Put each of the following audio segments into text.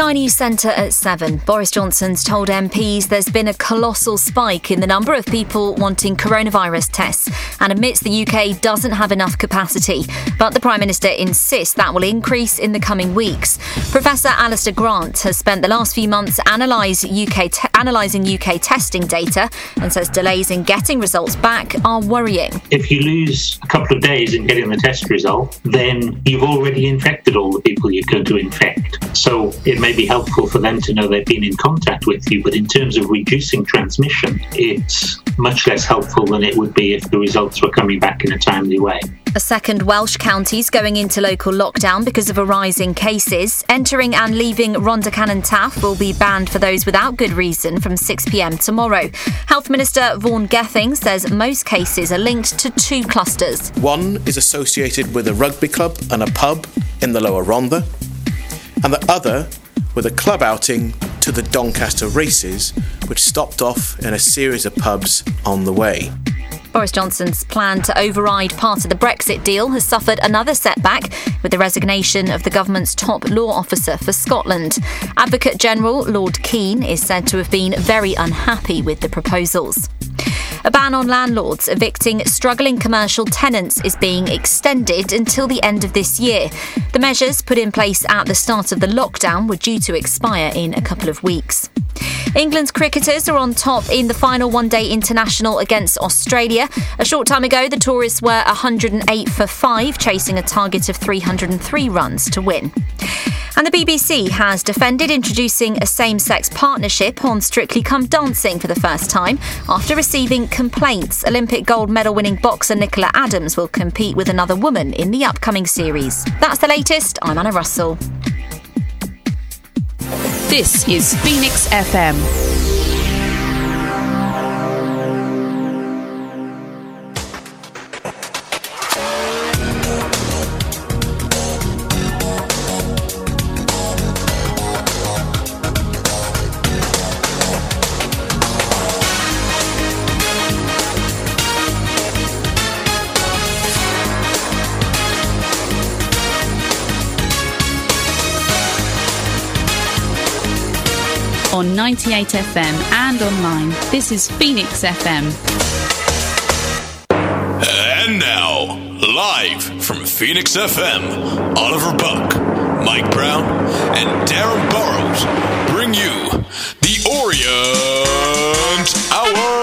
Sky News Centre at 7. Boris Johnson's told MPs there's been a colossal spike in the number of people wanting coronavirus tests and admits the UK doesn't have enough capacity. But the Prime Minister insists that will increase in the coming weeks. Professor Alistair Grant has spent the last few months analysing UK testing data and says delays in getting results back are worrying. If you lose a couple of days in getting the test result, then you've already infected all the people you're going to infect. So it may be helpful for them to know they've been in contact with you, but in terms of reducing transmission, it's much less helpful than it would be if the results were coming back in a timely way. A second Welsh county's going into local lockdown because of a rise in cases. Entering and leaving Rhondda Taff will be banned for those without good reason from 6 p.m. tomorrow. Health Minister Vaughan Gething says most cases are linked to two clusters. One is associated with a rugby club and a pub in the Lower Rhondda, and the other with a club outing to the Doncaster races, which stopped off in a series of pubs on the way. Boris Johnson's plan to override part of the Brexit deal has suffered another setback with the resignation of the government's top law officer for Scotland. Advocate General Lord Keane is said to have been very unhappy with the proposals. A ban on landlords evicting struggling commercial tenants is being extended until the end of this year. The measures put in place at the start of the lockdown were due to expire in a couple of weeks. England's cricketers are on top in the final one-day international against Australia. A short time ago, the tourists were 108 for 5, chasing a target of 303 runs to win. And the BBC has defended introducing a same-sex partnership on Strictly Come Dancing for the first time after receiving complaints. Olympic gold medal-winning boxer Nicola Adams will compete with another woman in the upcoming series. That's the latest. I'm Anna Russell. This is Phoenix FM. On 98 FM and online, this is Phoenix FM. And now, live from Phoenix FM, Oliver Buck, Mike Brown, and Darren Burrows bring you the Orient Hour.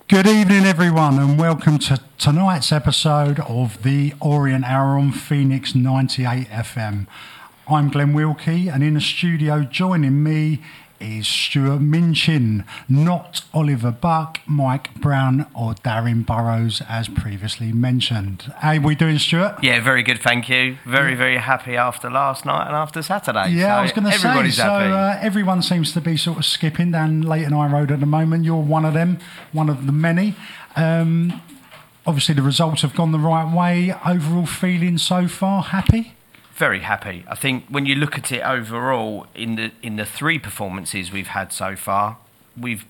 Good evening, everyone, and welcome to tonight's episode of the Orient Hour on Phoenix 98 FM. I'm Glenn Wilkie, and in the studio joining me is Stuart Minchin, not Oliver Buck, Mike Brown or Darren Burrows, as previously mentioned. How are we doing, Stuart? Yeah, very good, thank you. Very, very happy after last night and after Saturday. Yeah, so I was going to say, everybody's happy. Everyone seems to be sort of skipping down Leighton High Road at the moment. You're one of them, one of the many. Obviously, the results have gone the right way. Overall feeling so far, happy? Very happy. I think when you look at it overall, in the three performances we've had so far, we've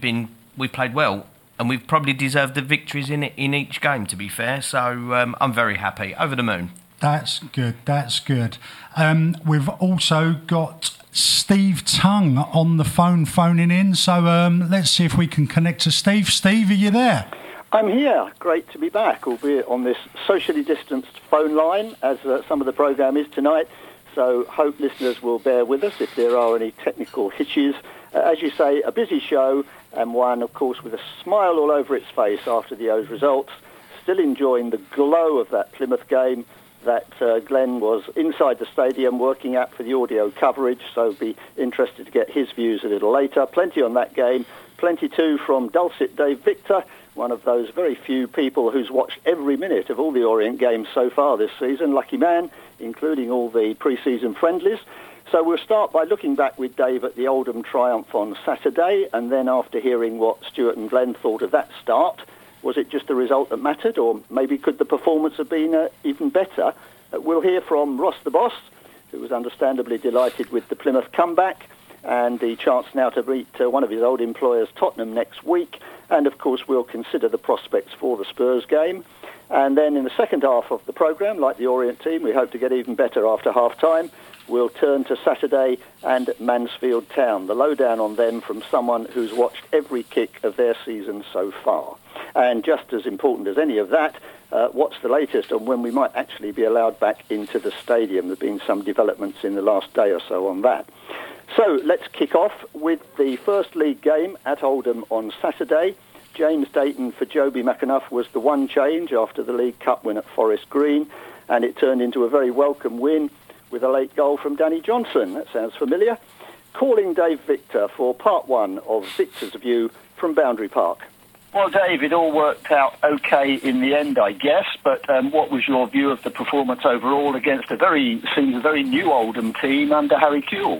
played well, and we've probably deserved the victories in each game. To be fair, so I'm very happy. Over the moon. That's good. That's good. We've also got Steve Tongue on the phone, phoning in. So let's see if we can connect to Steve. Steve, are you there? I'm here. Great to be back, albeit on this socially distanced phone line, as some of the programme is tonight. So hope listeners will bear with us if there are any technical hitches. As you say, a busy show, and one, of course, with a smile all over its face after the O's results. Still enjoying the glow of that Plymouth game that Glenn was inside the stadium working at for the audio coverage, so be interested to get his views a little later. Plenty on that game. Plenty too from Dulcet Dave Victor, one of those very few people who's watched every minute of all the Orient games so far this season. Lucky man, including all the pre-season friendlies. So we'll start by looking back with Dave at the Oldham triumph on Saturday, and then after hearing what Stuart and Glenn thought of that start, was it just the result that mattered, or maybe could the performance have been even better? We'll hear from Ross the Boss, who was understandably delighted with the Plymouth comeback, and the chance now to meet one of his old employers, Tottenham, next week. And, of course, we'll consider the prospects for the Spurs game. And then in the second half of the programme, like the Orient team, we hope to get even better after half-time. We'll turn to Saturday and Mansfield Town. The lowdown on them from someone who's watched every kick of their season so far. And just as important as any of that, what's the latest on when we might actually be allowed back into the stadium? There have been some developments in the last day or so on that. So let's kick off with the first league game at Oldham on Saturday. James Dayton for Joby McAnuff was the one change after the League Cup win at Forest Green, and it turned into a very welcome win with a late goal from Danny Johnson. That sounds familiar. Calling Dave Victor for part one of Victor's view from Boundary Park. Well, Dave, it all worked out okay in the end, I guess, but what was your view of the performance overall against seems a very new Oldham team under Harry Kewell?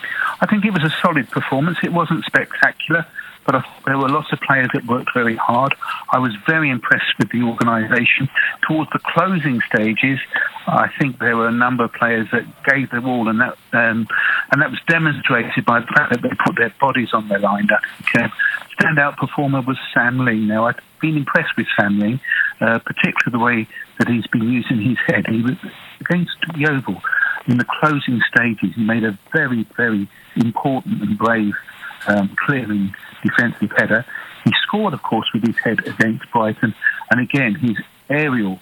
I think it was a solid performance. It wasn't spectacular, but there were lots of players that worked very hard. I was very impressed with the organisation. Towards the closing stages, I think there were a number of players that gave their all, and that was demonstrated by the fact that they put their bodies on the line. Standout performer was Sam Lee. Now, I've been impressed with Sam Lee, particularly the way that he's been using his head. He was against the Oval. In the closing stages, he made a very, very important and brave clearing defensive header. He scored, of course, with his head against Brighton. And again, his aerial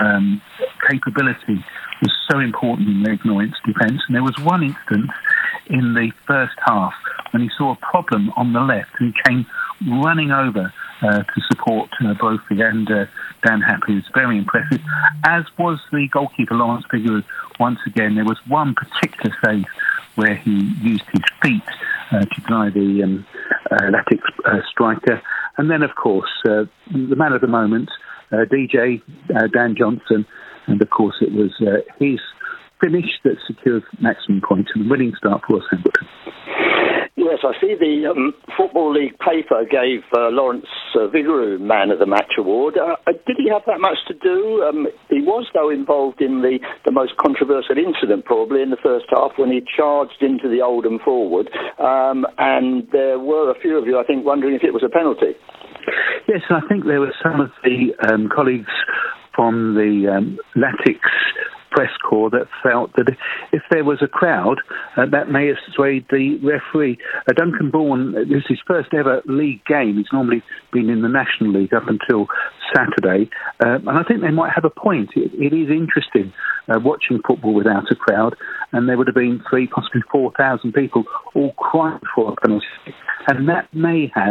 capability was so important in Leighton Orient's defence. And there was one instance in the first half when he saw a problem on the left and he came running over to support Brophy and Dan Happy. It was very impressive, as was the goalkeeper, Lawrence Figueroa. Once again, there was one particular save where he used his feet to deny the Latics striker. And then, of course, the man of the moment, DJ Dan Johnson, and of course it was his finish that secured maximum points and the winning start for Hambleton. Yes, I see the Football League paper gave Lawrence Vigouroux Man of the Match award. Did he have that much to do? He was, though, involved in the most controversial incident, probably, in the first half when he charged into the Oldham forward. And there were a few of you, I think, wondering if it was a penalty. Yes, I think there were some of the colleagues from the Latics press corps that felt that if there was a crowd, that may have swayed the referee. Duncan Bourne, this is his first ever league game. He's normally been in the National League up until Saturday. And I think they might have a point. It is interesting watching football without a crowd. And there would have been 3,000, possibly 4,000 people all crying for a penalty. And that may have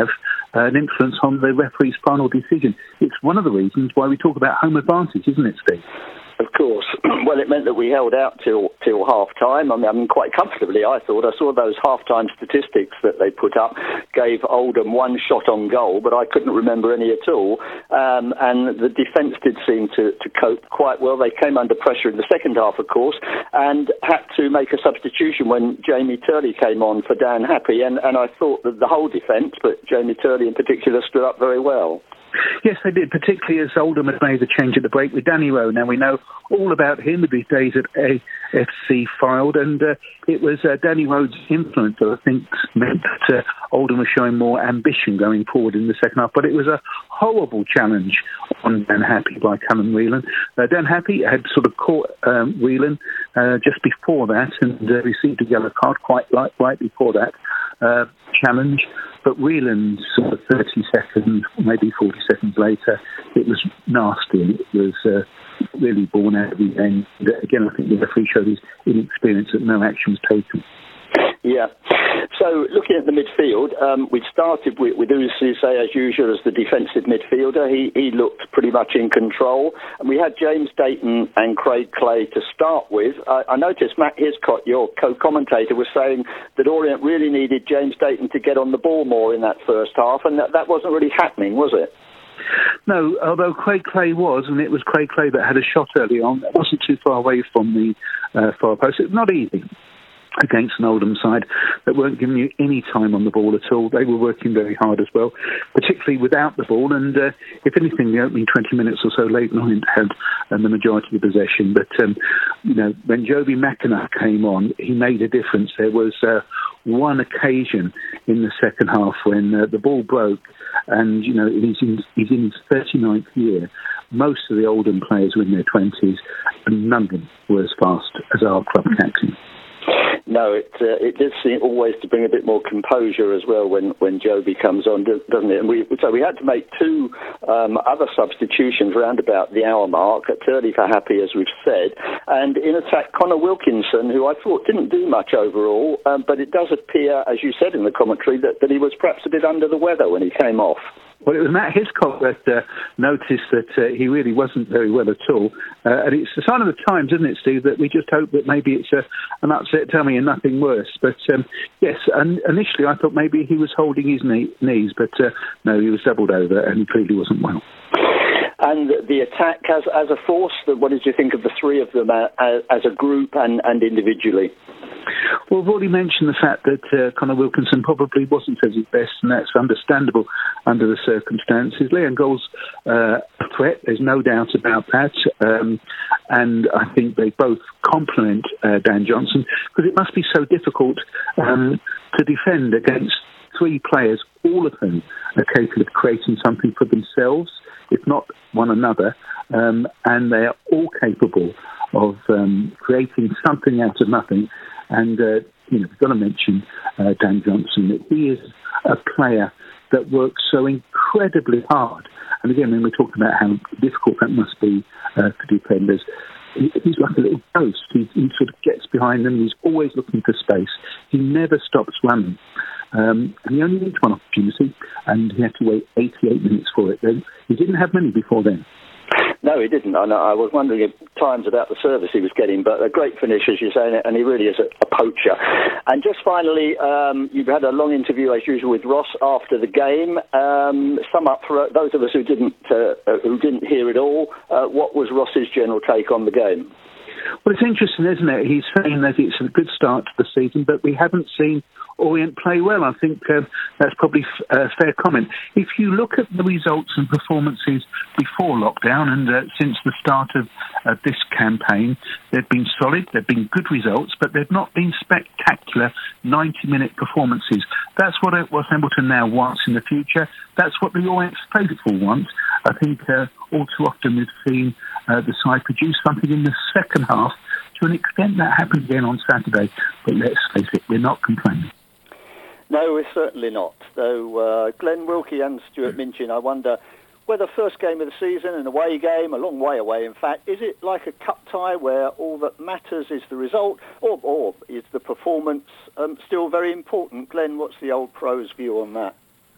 an influence on the referee's final decision. It's one of the reasons why we talk about home advantage, isn't it, Steve? Of course. Well, it meant that we held out till half-time. I mean, quite comfortably, I thought. I saw those half-time statistics that they put up, gave Oldham one shot on goal, but I couldn't remember any at all. And the defence did seem to cope quite well. They came under pressure in the second half, of course, and had to make a substitution when Jamie Turley came on for Dan Happy. And I thought that the whole defence, but Jamie Turley in particular, stood up very well. Yes, they did, particularly as Oldham had made the change at the break with Danny Rowe. Now, we know all about him with his days at AFC Fylde, and it was Danny Rowe's influence that I think meant that Oldham was showing more ambition going forward in the second half. But it was a horrible challenge on Dan Happy by Callum Whelan. Dan Happy had sort of caught Whelan just before that and received a yellow card right before that challenge. But Whelan, sort of 30 seconds, maybe 40 seconds later, it was nasty. It was really born out of the end. Again, I think the referee showed his inexperience that no action was taken. Yeah. So, looking at the midfield, we started with Cisse, as usual, as the defensive midfielder. He looked pretty much in control. And we had James Dayton and Craig Clay to start with. I noticed Matt Hiscott, your co-commentator, was saying that Orient really needed James Dayton to get on the ball more in that first half, and that wasn't really happening, was it? No, although Craig Clay was, and it was Craig Clay that had a shot early on, that wasn't too far away from the far post. It's not easy against an Oldham side that weren't giving you any time on the ball at all. They were working very hard as well, particularly without the ball. And if anything, the opening 20 minutes or so, Leyton Orient had the majority of the possession. But, when Joby McAnuff came on, he made a difference. There was one occasion in the second half when the ball broke, and, he's in his 39th year. Most of the Oldham players were in their 20s, and none of them were as fast as our club captain. No, it does seem always to bring a bit more composure as well when Joby comes on, doesn't it? And we had to make two other substitutions round about the hour mark. Turley for Happy, as we've said, and in attack Connor Wilkinson, who I thought didn't do much overall, but it does appear, as you said in the commentary, that he was perhaps a bit under the weather when he came off. Well, it was Matt Hiscott that noticed that he really wasn't very well at all. And it's a sign of the times, isn't it, Steve, that we just hope that maybe it's an upset tummy and nothing worse. But, yes, and initially I thought maybe he was holding his knees, but no, he was doubled over and he clearly wasn't well. And the attack as a force, what did you think of the three of them as a group and individually? Well, I've already mentioned the fact that Connor Wilkinson probably wasn't at his best, and that's understandable under the circumstances. Leon Gold's a threat, there's no doubt about that, and I think they both complement Dan Johnson, because it must be so difficult to defend against three players, all of whom are capable of creating something for themselves, if not one another, and they are all capable of creating something out of nothing. And, we've got to mention Dan Johnson, that he is a player that works so incredibly hard. And again, when we're talking about how difficult that must be for defenders, he's like a little ghost. He sort of gets behind them. He's always looking for space. He never stops running. And he only needs one opportunity, and he had to wait 88 minutes for it. He didn't have many before then. No, he didn't. I was wondering at times about the service he was getting, but a great finish, as you're saying, and he really is a poacher. And just finally, you've had a long interview, as usual, with Ross after the game. Sum up for those of us who didn't hear it all. What was Ross's general take on the game? Well, it's interesting, isn't it? He's saying that it's a good start to the season, but we haven't seen Orient play well. I think that's probably a fair comment. If you look at the results and performances before lockdown and since the start of this campaign, they've been solid, they've been good results, but they've not been spectacular 90-minute performances. That's what Embleton now wants in the future. That's what the Orient faithful want. I think all too often we've seen the side produce something in the second half. To an extent, that happened again on Saturday. But let's face it, we're not complaining. No, we're certainly not. Though Glenn Wilkie and Stuart Minchin, I wonder whether first game of the season, an away game, a long way away, in fact, is it like a cup tie where all that matters is the result, or is the performance still very important? Glenn, what's the old pro's view on that?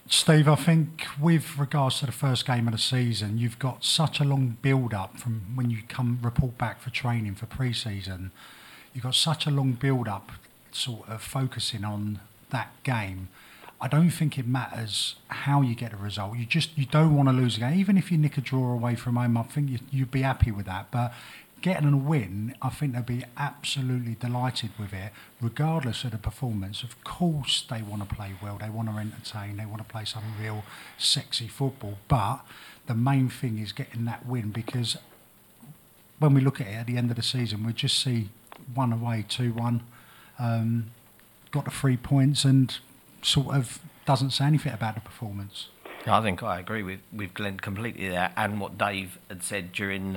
Steve, I think with regards to the first game of the season, you've got such a long build-up from when you come report back for training for pre-season. You've got such a long build-up sort of focusing on that game. I don't think it matters how you get a result. You don't want to lose a game. Even if you nick a draw away from home, I think you'd be happy with that. But getting a win, I think they'll be absolutely delighted with it, regardless of the performance. Of course they want to play well, they want to entertain, they want to play some real sexy football, but the main thing is getting that win, because when we look at it at the end of the season, we just see 1 away, 2-1, got the 3 points and sort of doesn't say anything about the performance. I think I agree with Glenn completely there, and what Dave had said during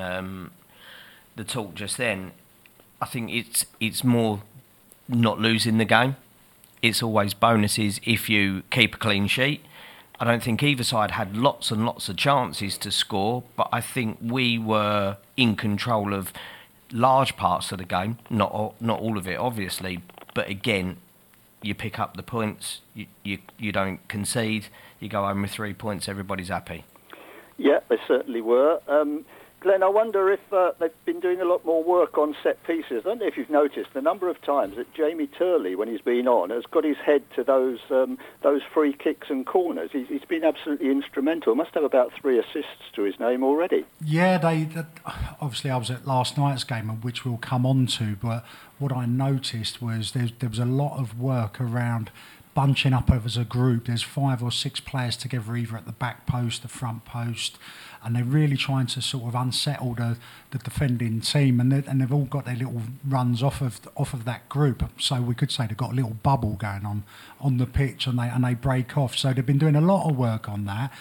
the talk just then. I think it's more not losing the game. It's always bonuses if you keep a clean sheet. I don't think either side had lots and lots of chances to score, but I think we were in control of large parts of the game. Not all of it, obviously, but again, you pick up the points. You don't concede. You go home with 3 points. Everybody's happy. Yeah, they certainly were. Glenn, I wonder if they've been doing a lot more work on set pieces. I don't know if you've noticed the number of times that Jamie Turley, when he's been on, has got his head to those free kicks and corners. He's been absolutely instrumental. Must have about 3 assists to his name already. Yeah, obviously I was at last night's game, which we'll come on to, but what I noticed was there was a lot of work around bunching up as a group. There's 5 or 6 players together, either at the back post, the front post, and they're really trying to sort of unsettle the defending team, and they've all got their little runs off of that group. So we could say they've got a little bubble going on the pitch, and they break off. So they've been doing a lot of work on that.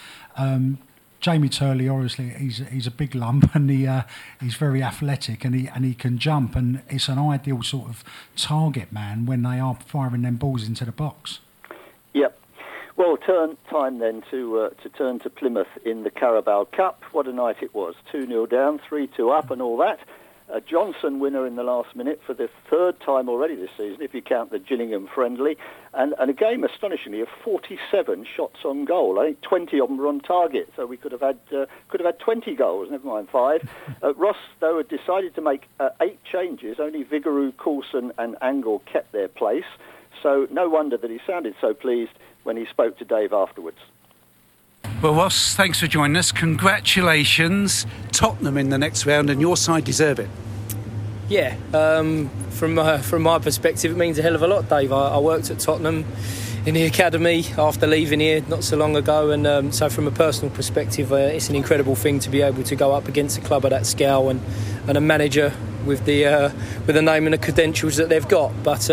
Jamie Turley, obviously, he's a big lump, and he's very athletic, and he can jump, and it's an ideal sort of target man when they are firing them balls into the box. Yep. Well, time then to turn to Plymouth in the Carabao Cup. What a night it was. 2-0 down, 3-2 up and all that. A Johnson winner in the last minute for the 3rd time already this season, if you count the Gillingham friendly. And a game, astonishingly, of 47 shots on goal. I think 20 of them were on target, so we could have had 20 goals, never mind 5. Ross, though, had decided to make 8 changes. Only Vigouroux, Coulson and Angle kept their place. So no wonder that he sounded so pleased when he spoke to Dave afterwards. Well, Ross, thanks for joining us. Congratulations. Tottenham in the next round, and your side deserve it. Yeah, from my perspective, it means a hell of a lot, Dave. I worked at Tottenham in the academy after leaving here not so long ago, and so from a personal perspective, it's an incredible thing to be able to go up against a club of that scale and a manager with the name and the credentials that they've got. But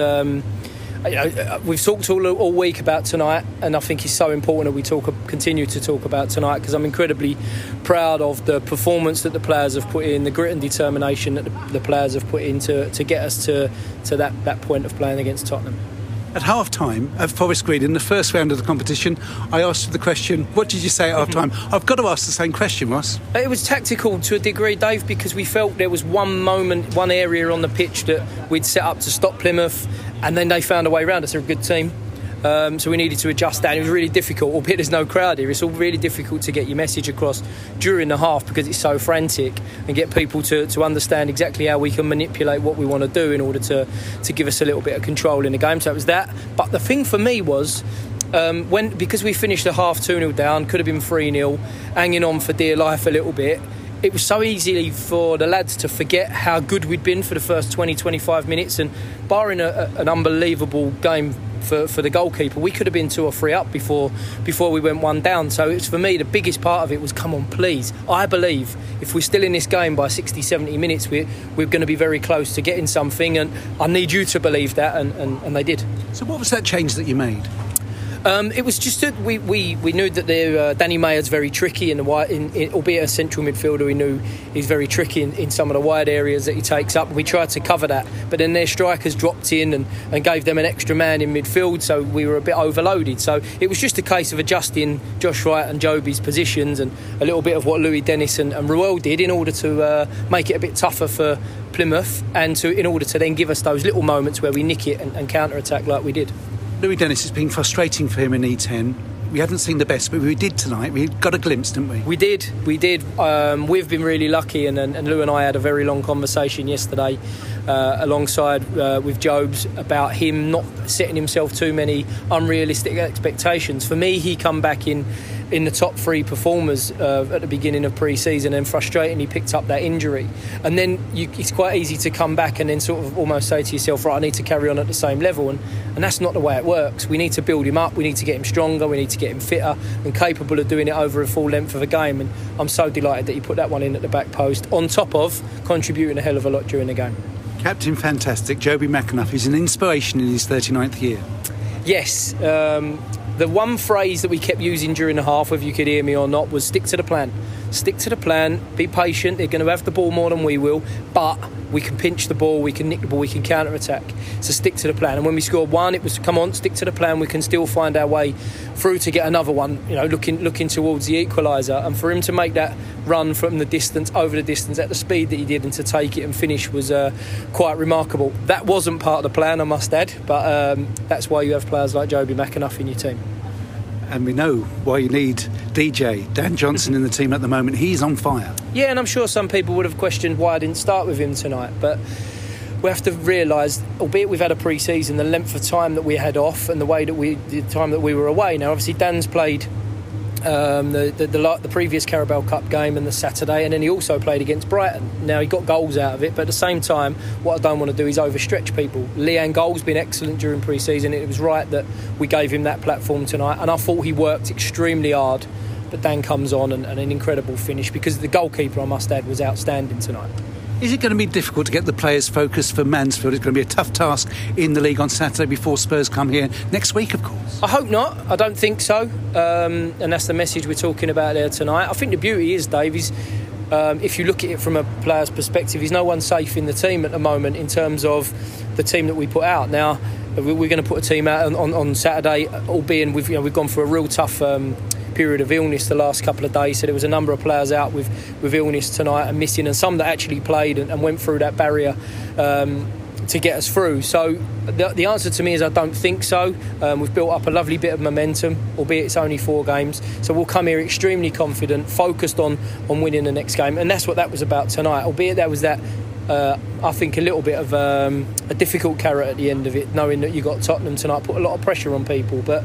we've talked all week about tonight, and I think it's so important that we continue to talk about tonight, because I'm incredibly proud of the performance that the players have put in, the grit and determination that the players have put in to get us to that point of playing against Tottenham. At half-time at Forest Green, in the first round of the competition, I asked you the question, what did you say at half-time? I've got to ask the same question, Ross. It was tactical to a degree, Dave, because we felt there was one area on the pitch that we'd set up to stop Plymouth, and then they found a way around us. They're a good team. So we needed to adjust that. It was really difficult, albeit there's no crowd here. It's all really difficult to get your message across during the half because it's so frantic, and get people to understand exactly how we can manipulate what we want to do in order to give us a little bit of control in the game. So it was that. But the thing for me was, because we finished the half 2-0 down, could have been 3-0, hanging on for dear life a little bit, it was so easy for the lads to forget how good we'd been for the first 20-25 minutes, and barring an unbelievable game for the goalkeeper, we could have been 2 or 3 up before we went 1 down. So it's, for me, the biggest part of it was, come on, please. I believe if we're still in this game by 60-70 minutes, we're going to be very close to getting something, and I need you to believe that, and they did. So what was that change that you made? It was just that we knew that Danny Mayer's very tricky albeit a central midfielder. We knew he's very tricky in some of the wide areas that he takes up. We tried to cover that, but then their strikers dropped in and gave them an extra man in midfield, so we were a bit overloaded. So it was just a case of adjusting Josh Wright and Joby's positions, and a little bit of what Louis Dennis and Ruel did in order to make it a bit tougher for Plymouth, and in order to then give us those little moments where we nick it and counter-attack like we did. Louis Dennis, has been frustrating for him in E10. We hadn't seen the best, but we did tonight. We got a glimpse, didn't we? We did. We've been really lucky, and Lou and I had a very long conversation yesterday alongside with Jobs about him not setting himself too many unrealistic expectations. For me, he come back in the top 3 performers at the beginning of pre-season, and frustratingly picked up that injury. And then it's quite easy to come back and then sort of almost say to yourself, right, I need to carry on at the same level, and that's not the way it works. We need to build him up, we need to get him stronger, we need to get him fitter and capable of doing it over a full length of a game. And I'm so delighted that he put that one in at the back post, on top of contributing a hell of a lot during the game. Captain fantastic, Joby McAnuff, is an inspiration in his 39th year. Yes. The one phrase that we kept using during the half, whether you could hear me or not, was stick to the plan. Stick to the plan, be patient. They're going to have the ball more than we will, but we can pinch the ball, we can nick the ball, we can counter-attack. So stick to the plan. And when we scored one, it was, come on, stick to the plan. We can still find our way through to get another one, looking towards the equaliser. And for him to make that run from the distance, over the distance, at the speed that he did, and to take it and finish was quite remarkable. That wasn't part of the plan, I must add, but that's why you have players like Joby McAnuff in your team. And we know why you need DJ, Dan Johnson in the team at the moment. He's on fire. Yeah, and I'm sure some people would have questioned why I didn't start with him tonight, but we have to realise, albeit we've had a pre-season, the length of time that we had off and the time that we were away. Now, obviously, Dan's played the previous Carabao Cup game and the Saturday, and then he also played against Brighton. Now, he got goals out of it, but at the same time, what I don't want to do is overstretch people. Leanne Goal's been excellent during pre-season. It was right that we gave him that platform tonight, and I thought he worked extremely hard. But Dan comes on and an incredible finish, because the goalkeeper, I must add, was outstanding tonight. Is it going to be difficult to get the players focused for Mansfield? It's going to be a tough task in the league on Saturday before Spurs come here next week, of course. I hope not. I don't think so. And that's the message we're talking about there tonight. I think the beauty is, Dave, is if you look at it from a player's perspective, there's no one safe in the team at the moment in terms of the team that we put out. Now, we're going to put a team out on Saturday, albeit we've gone through a real tough period of illness the last couple of days, so there was a number of players out with illness tonight and missing, and some that actually played and went through that barrier to get us through. So the answer to me is I don't think so. We've built up a lovely bit of momentum, albeit it's only 4 games, so we'll come here extremely confident, focused on winning the next game, and that's what that was about tonight, albeit that was that I think a little bit of a difficult carrot at the end of it, knowing that you got Tottenham tonight, put a lot of pressure on people, but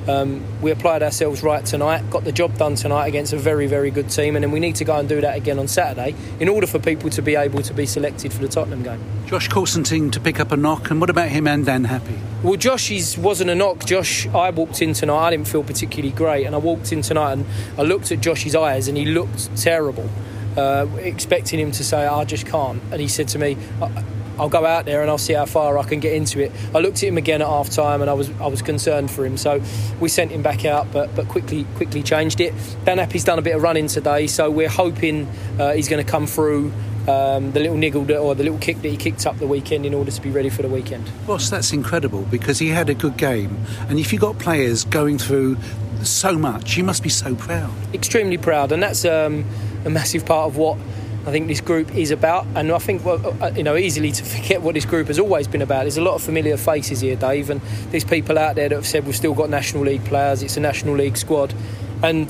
we applied ourselves right tonight, got the job done tonight against a very, very good team, and then we need to go and do that again on Saturday in order for people to be able to be selected for the Tottenham game. Josh Coulson to pick up a knock, and what about him and Dan Happy? Well, Josh wasn't a knock. Josh, I walked in tonight, I didn't feel particularly great, and I walked in tonight and I looked at Josh's eyes and he looked terrible. Expecting him to say, I just can't, and he said to me, I'll go out there and I'll see how far I can get into it. I looked at him again at half time and I was concerned for him, so we sent him back out, but quickly changed it. Dan Happy's done a bit of running today, so we're hoping he's going to come through the little niggle or the little kick that he kicked up the weekend in order to be ready for the weekend. Ross, that's incredible, because he had a good game, and if you've got players going through so much, you must be so proud. Extremely proud, and that's a massive part of what I think this group is about. And I think easily to forget what this group has always been about. There's a lot of familiar faces here, Dave, and there's people out there that have said we've still got National League players, it's a National League squad, and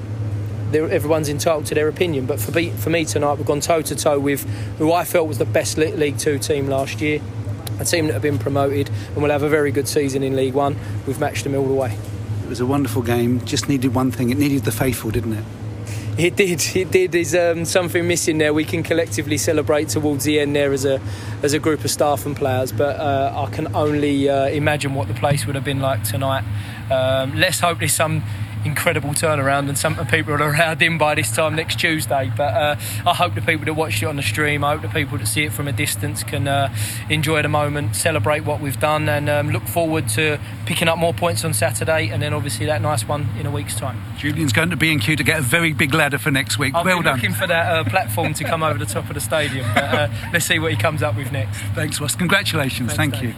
everyone's entitled to their opinion, but for me tonight we've gone toe to toe with who I felt was the best League 2 team last year, a team that have been promoted and will have a very good season in League 1. We've matched them all the way. It was a wonderful game, just needed one thing, it needed the faithful, didn't it? It did. There's something missing there. We can collectively celebrate towards the end there as a group of staff and players, but I can only imagine what the place would have been like tonight. Let's hope there's some incredible turnaround and some people are around in by this time next Tuesday, but I hope the people that watched it on the stream, I hope the people that see it from a distance can enjoy the moment, celebrate what we've done, and look forward to picking up more points on Saturday, and then obviously that nice one in a week's time. Julian's going to B&Q to get a very big ladder for next week. Well done. I've been looking for that platform to come over the top of the stadium, but let's see what he comes up with next. Thanks, Ross. Congratulations. Thank you.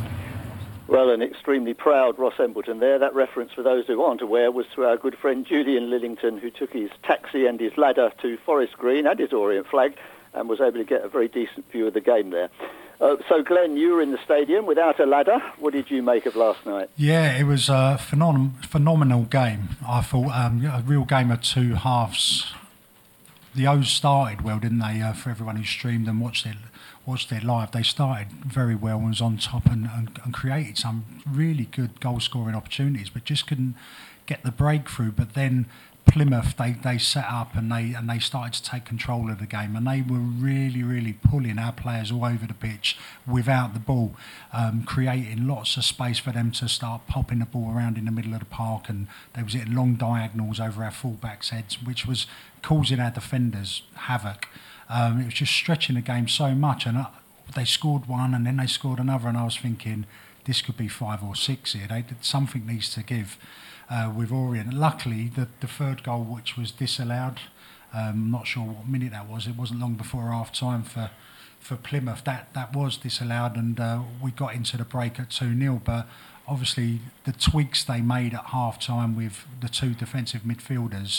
Well, an extremely proud Ross Embleton there. That reference, for those who aren't aware, was to our good friend Julian Lillington, who took his taxi and his ladder to Forest Green and his Orient flag and was able to get a very decent view of the game there. So, Glenn, you were in the stadium without a ladder. What did you make of last night? Yeah, it was a phenomenal game. I thought a real game of two halves. The O's started well, didn't they? For everyone who streamed and watched it live, they started very well and was on top and created some really good goal-scoring opportunities, but just couldn't get the breakthrough. But then Plymouth, they set up and they started to take control of the game, and they were really pulling our players all over the pitch without the ball, creating lots of space for them to start popping the ball around in the middle of the park, and they was hitting long diagonals over our full-backs' heads, which was causing our defenders havoc. It was just stretching the game so much, and they scored one and then they scored another, and I was thinking this could be 5 or 6 here. Something needs to give. With Orient. Luckily, the third goal, which was disallowed, I'm not sure what minute that was. It wasn't long before half-time for Plymouth. That was disallowed, and we got into the break at 2-0. But obviously, the tweaks they made at half-time with the two defensive midfielders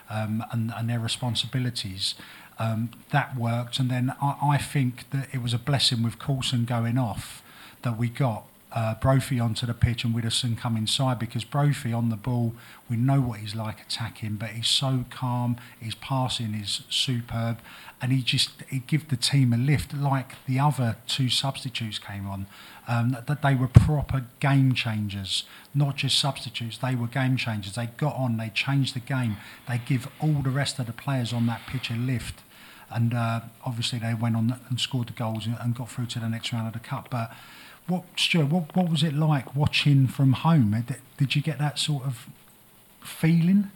and their responsibilities, that worked. And then I think that it was a blessing with Coulson going off that we got Brophy onto the pitch and Widdowson come inside, because Brophy on the ball, we know what he's like attacking, but he's so calm, his passing is superb, and he give the team a lift like the other two substitutes came on. That they were proper game changers, not just substitutes. They were game changers. They got on, they changed the game. They give all the rest of the players on that pitch a lift, and obviously they went on and scored the goals and got through to the next round of the cup. But Stuart, what was it like watching from home? Did you get that sort of feeling?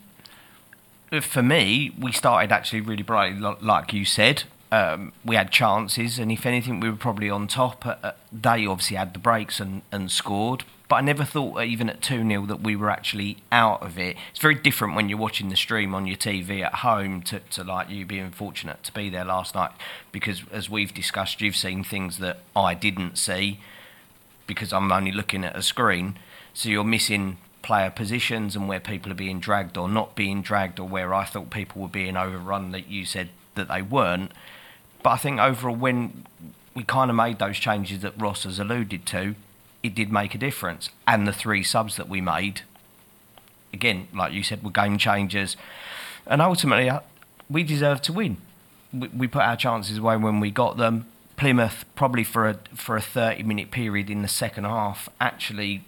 For me, we started actually really brightly, like you said. We had chances, and if anything, we were probably on top. They obviously had the breaks and scored, but I never thought, even at 2-0, that we were actually out of it. It's very different when you're watching the stream on your TV at home to like you being fortunate to be there last night, because as we've discussed, you've seen things that I didn't see, because I'm only looking at a screen, so you're missing player positions and where people are being dragged or not being dragged, or where I thought people were being overrun that you said that they weren't. But I think overall, when we kind of made those changes that Ross has alluded to, it did make a difference. And the 3 subs that we made, again, like you said, were game changers. And ultimately, we deserved to win. We put our chances away when we got them. Plymouth, probably for a 30-minute period in the second half, actually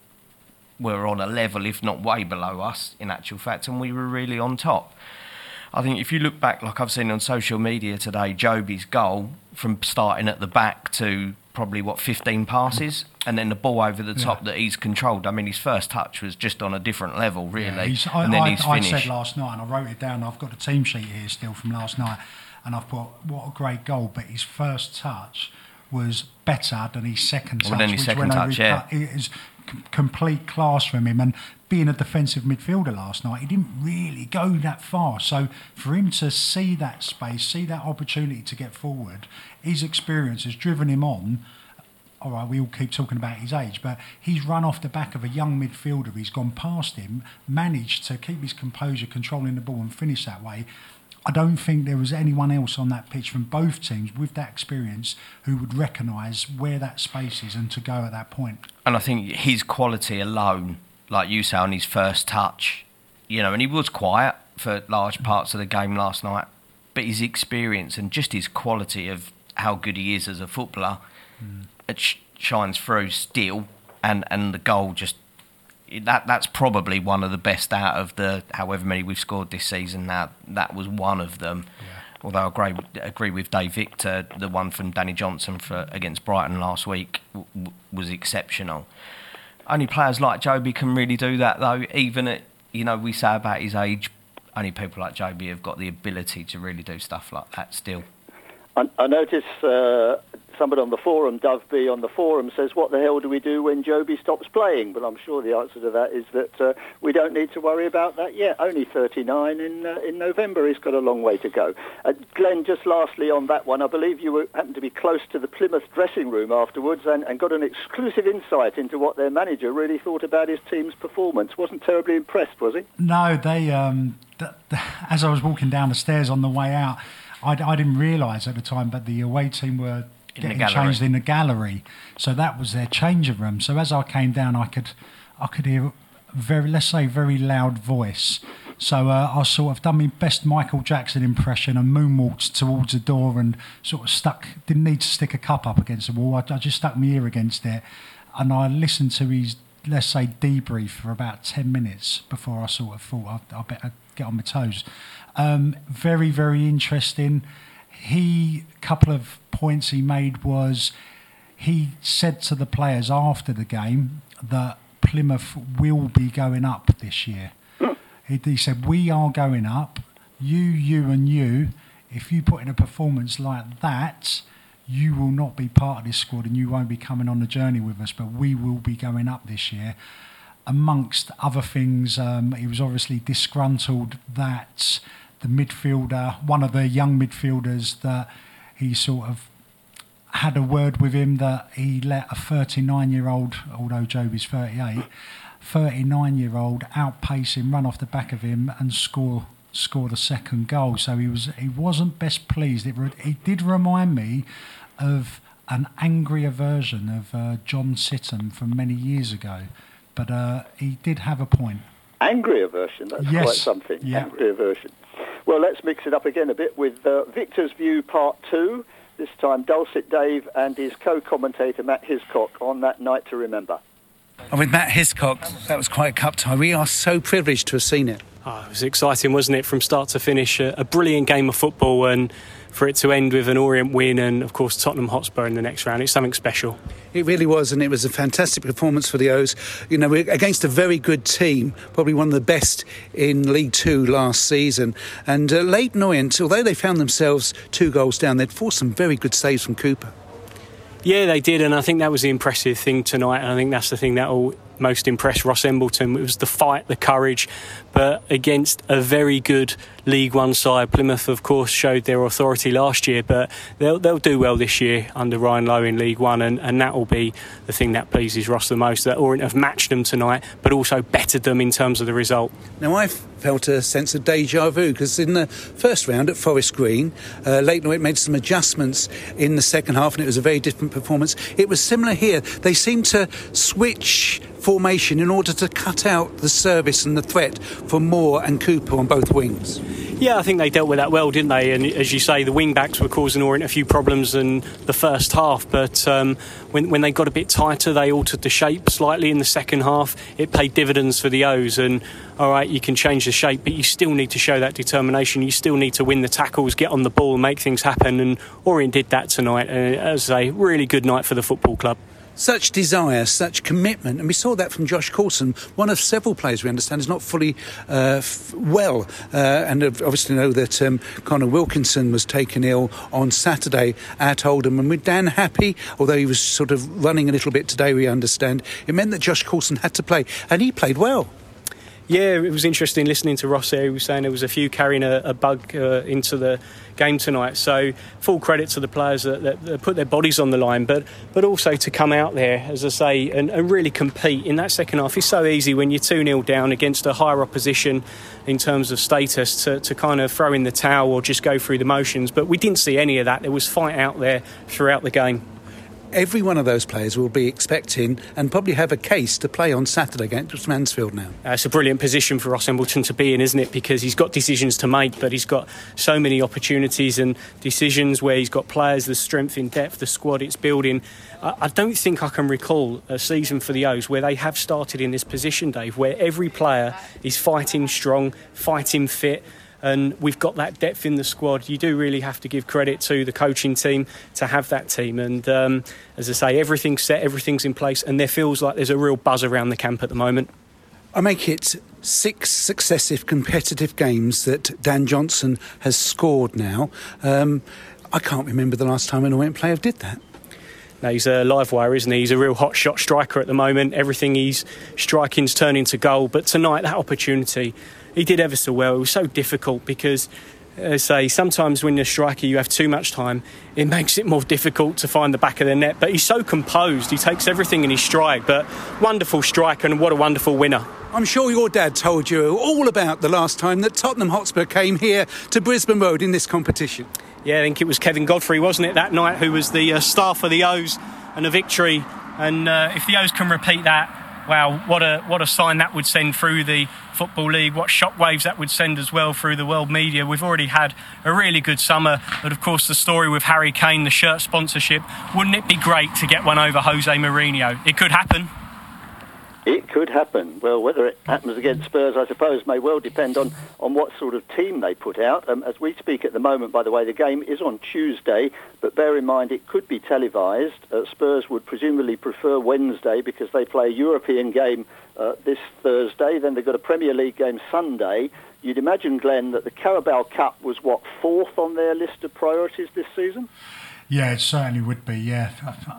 were on a level, if not way below us, in actual fact, and we were really on top. I think if you look back, like I've seen on social media today, Joby's goal, from starting at the back to probably, 15 passes, and then the ball over the top that he's controlled. I mean, his first touch was just on a different level, really. Yeah, I said last night, and I wrote it down, I've got the team sheet here still from last night, and I've put, what a great goal, but his first touch was better than his second touch. It is complete class from him, and being a defensive midfielder last night, he didn't really go that far. So for him to see that space, see that opportunity to get forward, his experience has driven him on. All right, we all keep talking about his age, but he's run off the back of a young midfielder. He's gone past him, managed to keep his composure, controlling the ball and finish that way. I don't think there was anyone else on that pitch from both teams with that experience who would recognise where that space is and to go at that point. And I think his quality alone, like you say, on his first touch, and he was quiet for large parts of the game last night, but his experience and just his quality of how good he is as a footballer, it shines through still, and the goal just... That's probably one of the best out of the however many we've scored this season. Now that was one of them. Yeah. Although I agree with Dave Victor, the one from Danny Johnson against Brighton last week was exceptional. Only players like Joby can really do that, though. Even at, we say about his age, only people like Joby have got the ability to really do stuff like that still. I noticed somebody on the forum, Dove B on the forum, says, what the hell do we do when Joby stops playing? But I'm sure the answer to that is that we don't need to worry about that yet. Only 39 in November. He's got a long way to go. Glenn, just lastly on that one, I believe you happened to be close to the Plymouth dressing room afterwards and got an exclusive insight into what their manager really thought about his team's performance. Wasn't terribly impressed, was he? No, they... as I was walking down the stairs on the way out, I didn't realise at the time, but the away team were getting changed in the gallery. So that was their changing room. So as I came down, I could hear very loud voice. So I sort of done my best Michael Jackson impression and moonwalked towards the door and sort of didn't need to stick a cup up against the wall. I just stuck my ear against it and I listened to his, let's say, debrief for about 10 minutes before I sort of thought I better get on my toes. Very, very interesting. Couple of points he made was he said to the players after the game that Plymouth will be going up this year. He said, we are going up, you and you. If you put in a performance like that, you will not be part of this squad and you won't be coming on the journey with us, but we will be going up this year. Amongst other things, he was obviously disgruntled that the midfielder, one of the young midfielders, that he sort of had a word with him that he let a 39-year-old, although Joby's 38, 39-year-old outpace him, run off the back of him and score the second goal. So he wasn't best pleased. It did remind me of an angrier version of John Sitton from many years ago, but he did have a point. Angrier version? That's quite something. Yeah. Angrier version. Well, let's mix it up again a bit with Victor's View Part 2. This time Dulcet Dave and his co-commentator Matt Hiscock on that night to remember. And with Matt Hiscock, that was quite a cup tie. We are so privileged to have seen it. It was exciting, wasn't it, from start to finish? A brilliant game of football, and for it to end with an Orient win and, of course, Tottenham Hotspur in the next round, it's something special. It really was, and it was a fantastic performance for the O's. You know, we're against a very good team, probably one of the best in League Two last season. And Leyton Orient, although they found themselves 2 goals down, they'd forced some very good saves from Cooper. Yeah, they did, and I think that was the impressive thing tonight, and I think that's the thing that will most impressed Ross Embleton. It was the fight, the courage, but against a very good League One side. Plymouth, of course, showed their authority last year, but they'll do well this year under Ryan Lowe in League One, and that will be the thing that pleases Ross the most, that Orient have matched them tonight, but also bettered them in terms of the result. Now, I've felt a sense of deja vu, because in the first round at Forest Green, Leyton Orient made some adjustments in the second half, and it was a very different performance. It was similar here. They seemed to switch formation in order to cut out the service and the threat for Moore and Cooper on both wings. Yeah, I think they dealt with that well, didn't they? And as you say, the wing-backs were causing Orient a few problems in the first half, but when they got a bit tighter, they altered the shape slightly in the second half. It paid dividends for the O's, and all right, you can change the shape, but you still need to show that determination. You still need to win the tackles, get on the ball, make things happen, and Orient did that tonight. As I say, really good night for the football club. Such desire, such commitment, and we saw that from Josh Coulson, one of several players we understand is not fully well, and obviously know that Connor Wilkinson was taken ill on Saturday at Oldham, and with Dan Happy, although he was sort of running a little bit today, we understand, it meant that Josh Coulson had to play, and he played well. Yeah, it was interesting listening to Ross there. He was saying there was a few carrying a bug into the game tonight. So full credit to the players that put their bodies on the line, but also to come out there, as I say, and really compete in that second half. It's so easy when you're 2-0 down against a higher opposition in terms of status to kind of throw in the towel or just go through the motions. But we didn't see any of that. There was fight out there throughout the game. Every one of those players will be expecting and probably have a case to play on Saturday against Mansfield now. It's a brilliant position for Ross Embleton to be in, isn't it? Because he's got decisions to make, but he's got so many opportunities and decisions where he's got players, the strength in depth, the squad it's building. I don't think I can recall a season for the O's where they have started in this position, Dave, where every player is fighting strong, fighting fit, and we've got that depth in the squad. You do really have to give credit to the coaching team to have that team, and as I say, everything's set, everything's in place, and there feels like there's a real buzz around the camp at the moment. I make it 6 successive competitive games that Dan Johnson has scored now. I can't remember the last time an Orient player did that. No, he's a live wire, isn't he? He's a real hot shot striker at the moment. Everything he's striking's turning to goal, but tonight that opportunity, he did ever so well. It was so difficult because, say, sometimes when you're a striker you have too much time. It makes it more difficult to find the back of the net. But he's so composed. He takes everything in his stride. But wonderful striker, and what a wonderful winner. I'm sure your dad told you all about the last time that Tottenham Hotspur came here to Brisbane Road in this competition. I think it was Kevin Godfrey, wasn't it, that night, who was the star for the O's and the victory. And if the O's can repeat that, wow, what a sign that would send through the Football League, what shockwaves that would send as well through the world media. We've already had a really good summer, but of course the story with Harry Kane, the shirt sponsorship, wouldn't it be great to get one over Jose Mourinho? It could happen. It could happen. Well, whether it happens against Spurs, I suppose, may well depend on what sort of team they put out. As we speak at the moment, by the way, the game is on Tuesday, but bear in mind it could be televised. Spurs would presumably prefer Wednesday because they play a European game this Thursday. Then they've got a Premier League game Sunday. You'd imagine, Glenn, that the Carabao Cup was, fourth on their list of priorities this season? Yeah, it certainly would be, yeah.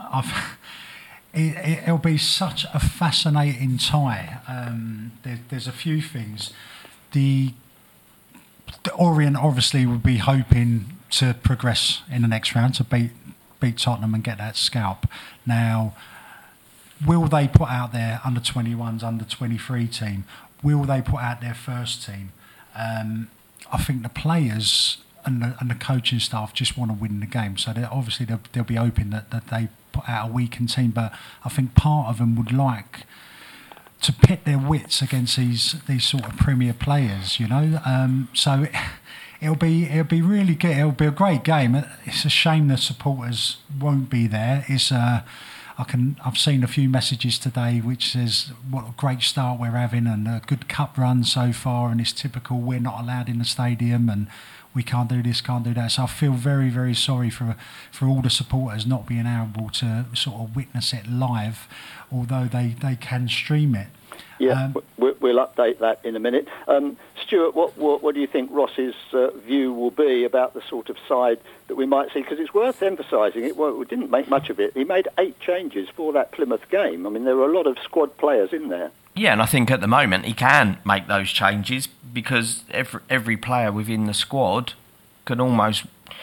It'll be such a fascinating tie. There's a few things. The Orient obviously would be hoping to progress in the next round to beat Tottenham and get that scalp. Now, will they put out their under-21s, under-23 team? Will they put out their first team? I think the players and the coaching staff just want to win the game. So they'll be hoping that they put out a weakened team, but I think part of them would like to pit their wits against these sort of Premier players, you know. So it'll be really good. It'll be a great game. It's a shame the supporters won't be there. I've seen a few messages today which says what a great start we're having and a good cup run so far, and it's typical we're not allowed in the stadium and we can't do this, can't do that. So I feel very, very sorry for all the supporters not being able to sort of witness it live, although they can stream it. Yeah, we'll update that in a minute. Stuart, what do you think Ross's view will be about the sort of side that we might see? Because it's worth emphasising, we didn't make much of it. He made 8 changes for that Plymouth game. I mean, there were a lot of squad players in there. Yeah, and I think at the moment he can make those changes because every player within the squad can almost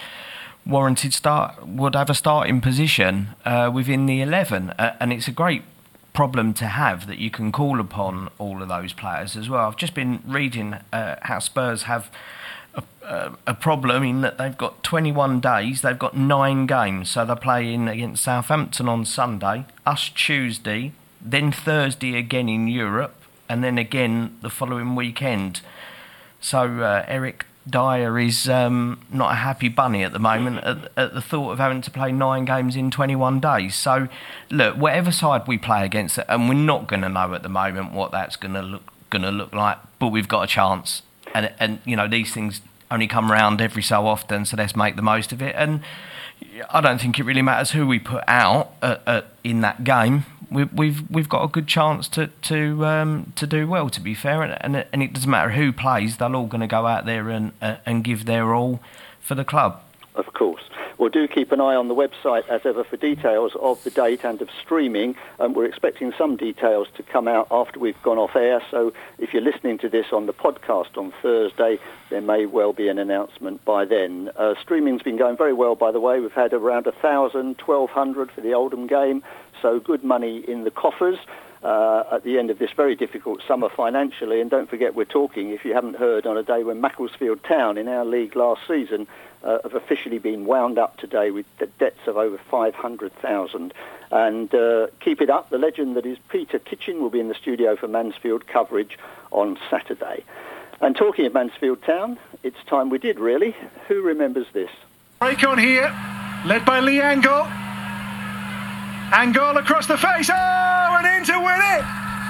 would have a starting position within the 11, and it's a great problem to have that you can call upon all of those players as well. I've just been reading how Spurs have a problem in that they've got 21 days, they've got 9 games, so they're playing against Southampton on Sunday, us Tuesday, then Thursday again in Europe, and then again the following weekend. So Eric Dyer is not a happy bunny at the moment at the thought of having to play 9 games in 21 days. So, look, whatever side we play against, and we're not going to know at the moment what that's going to look like, but we've got a chance. And you know, these things only come around every so often, so let's make the most of it. And I don't think it really matters who we put out in that game. We've got a good chance to do well, to be fair, and it doesn't matter who plays; they're all going to go out there and give their all for the club. Of course. Well, do keep an eye on the website as ever for details of the date and of streaming. We're expecting some details to come out after we've gone off air, so if you're listening to this on the podcast on Thursday, there may well be an announcement by then. Streaming's been going very well, by the way. We've had around 1,000, 1,200 for the Oldham game, so good money in the coffers at the end of this very difficult summer financially. And don't forget, we're talking, if you haven't heard, on a day when Macclesfield Town in our league last season have officially been wound up today with debts of over 500,000. And keep it up. The legend that is Peter Kitchen will be in the studio for Mansfield coverage on Saturday. And talking of Mansfield Town, it's time we did, really. Who remembers this? Break on here, led by Lee Angol. Angol across the face, and in to win it!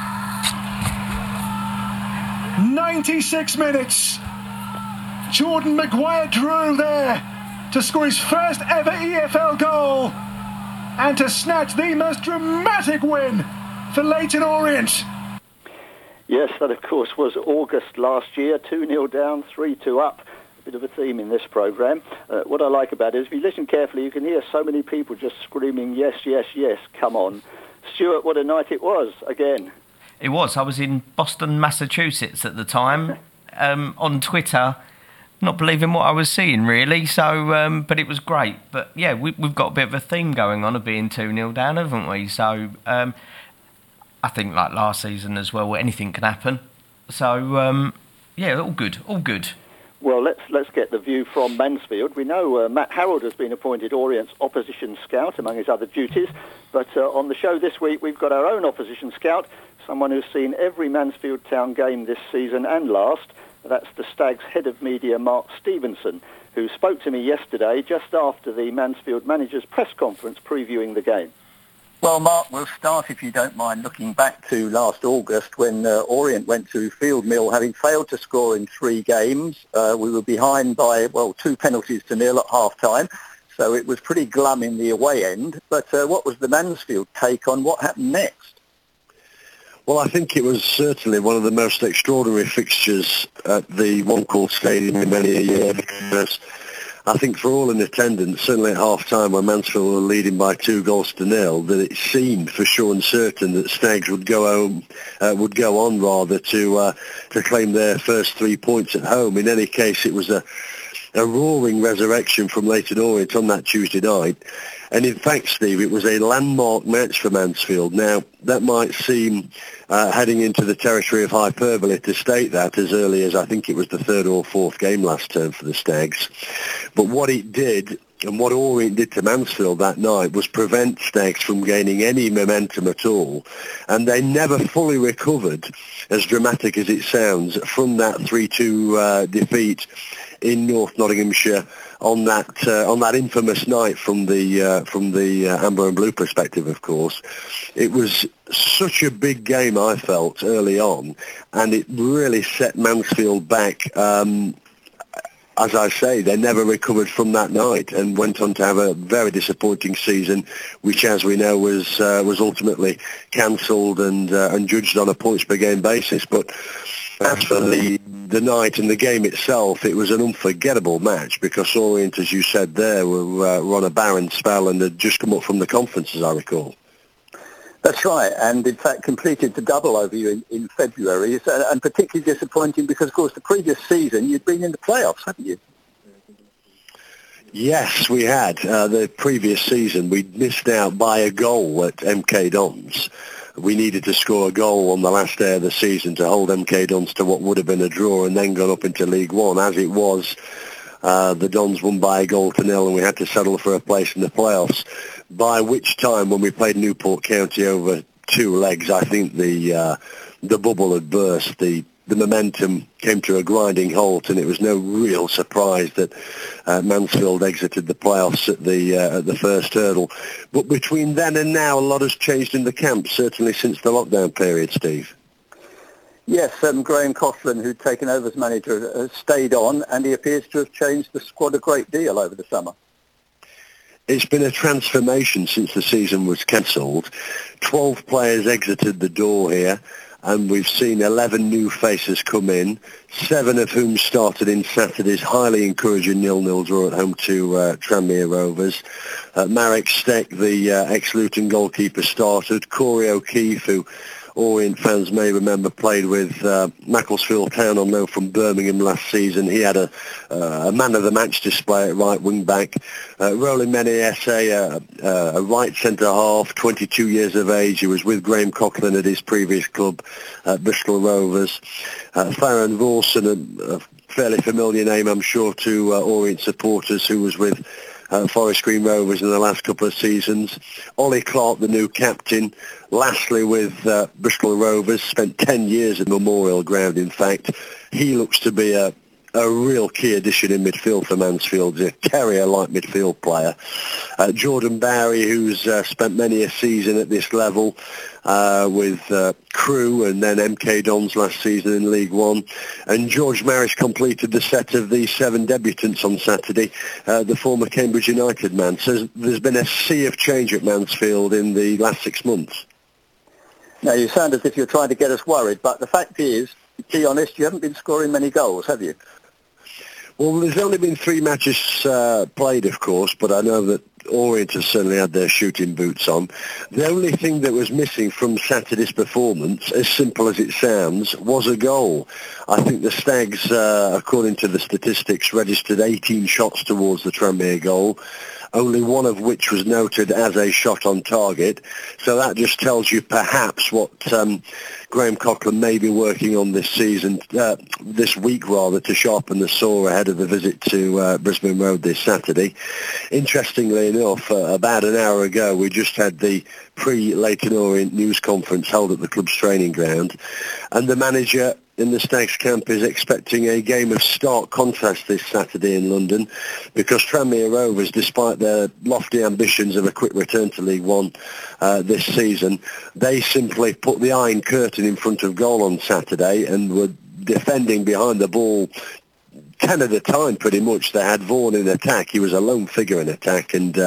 96 minutes. Jordan Maguire-Drew there to score his first ever EFL goal and to snatch the most dramatic win for Leyton Orient. Yes, that of course was August last year, 2-0 down, 3-2 up. A bit of a theme in this programme. What I like about it is if you listen carefully, you can hear so many people just screaming, yes, yes, yes, come on. Stuart, what a night it was, again. It was. I was in Boston, Massachusetts at the time, on Twitter, not believing what I was seeing, really. So, but it was great. But, yeah, we've got a bit of a theme going on of being 2-0 down, haven't we? So, I think, like last season as well, anything can happen. So, yeah, all good, all good. Well, let's get the view from Mansfield. We know Matt Harrold has been appointed Orient's opposition scout, among his other duties. But on the show this week, we've got our own opposition scout, someone who's seen every Mansfield Town game this season and last. That's the Stags head of media, Mark Stevenson, who spoke to me yesterday just after the Mansfield manager's press conference previewing the game. Well, Mark, we'll start, if you don't mind, looking back to last August when Orient went to Field Mill having failed to score in 3 games. We were behind by, 2 penalties to nil at half-time, so it was pretty glum in the away end. But what was the Mansfield take on what happened next? Well, I think it was certainly one of the most extraordinary fixtures at the One Call Stadium in many a year, because I think for all in attendance, certainly at half-time when Mansfield were leading by 2-0, that it seemed for sure and certain that Stags would go on to claim their first 3 points at home. In any case, it was a roaring resurrection from Leyton Orient on that Tuesday night. And in fact, Steve, it was a landmark match for Mansfield. Now, that might seem heading into the territory of hyperbole to state that as early as I think it was the 3rd or 4th game last term for the Stags. But what it did, and what Orient did to Mansfield that night, was prevent Stags from gaining any momentum at all. And they never fully recovered, as dramatic as it sounds, from that 3-2 defeat in North Nottinghamshire on that infamous night from the Amber and Blue perspective, of course. It was such a big game, I felt, early on, and it really set Mansfield back. As I say, they never recovered from that night and went on to have a very disappointing season, which, as we know, was ultimately cancelled and judged on a points per game basis. But as for the night and the game itself, it was an unforgettable match because Orient, as you said there, were on a barren spell and had just come up from the conference, as I recall. That's right, and in fact completed the double over you in February, and particularly disappointing because, of course, the previous season you'd been in the playoffs, haven't you? Yes, we had. The previous season we'd missed out by a goal at MK Dons. We needed to score a goal on the last day of the season to hold MK Dons to what would have been a draw and then gone up into League One. As it was, the Dons won by 1-0 and we had to settle for a place in the playoffs. By which time, when we played Newport County over 2 legs, I think the bubble had burst. The momentum came to a grinding halt, and it was no real surprise that Mansfield exited the playoffs at the first hurdle. But between then and now, a lot has changed in the camp, certainly since the lockdown period, Steve. Yes, Graham Coughlin, who'd taken over as manager, has stayed on, and he appears to have changed the squad a great deal over the summer. It's been a transformation since the season was cancelled. 12 players exited the door here, and we've seen 11 new faces come in, 7 of whom started in Saturday's highly encouraging 0-0 draw at home to Tranmere Rovers. Marek Steck, the ex-Luton goalkeeper, started. Corey O'Keefe, who Orient fans may remember played with Macclesfield Town on loan from Birmingham last season. He had a man-of-the-match display at right wing-back. Roland Menese, a right centre-half, 22 years of age. He was with Graham Coughlin at his previous club, Bristol Rovers. Farron Vorson, a fairly familiar name, I'm sure, to Orient supporters, who was with Forest Green Rovers in the last couple of seasons. Ollie Clark, the new captain, lastly with Bristol Rovers, spent 10 years at Memorial Ground, in fact. He looks to be a real key addition in midfield for Mansfield, a carrier-like midfield player. Jordan Barry, who's spent many a season at this level with Crewe and then MK Dons last season in League One. And George Marish completed the set of the 7 debutants on Saturday, the former Cambridge United man. So there's been a sea of change at Mansfield in the last 6 months. Now, you sound as if you're trying to get us worried, but the fact is, to be honest, you haven't been scoring many goals, have you? Well, there's only been 3 matches played, of course, but I know that Orient has certainly had their shooting boots on. The only thing that was missing from Saturday's performance, as simple as it sounds, was a goal. I think the Stags, according to the statistics, registered 18 shots towards the Tranmere goal. only one of which was noted as a shot on target. So that just tells you perhaps what Graham Cochran may be working on this season, this week rather, to sharpen the saw ahead of the visit to Brisbane Road this Saturday. Interestingly enough, about an hour ago, we just had the pre-Leyton Orient news conference held at the club's training ground, and the manager in the Stags camp is expecting a game of stark contrast this Saturday in London, because Tranmere Rovers, despite their lofty ambitions of a quick return to League One this season, they simply put the Iron Curtain in front of goal on Saturday and were defending behind the ball 10 at a time pretty much. They had Vaughan in attack. He was a lone figure in attack, and